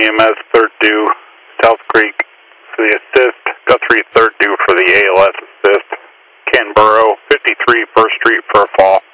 EMS, third due, South Creek for the assist, Guthrie, third due for the ALS assist, Ken Burrow, 53 First Street for a fall.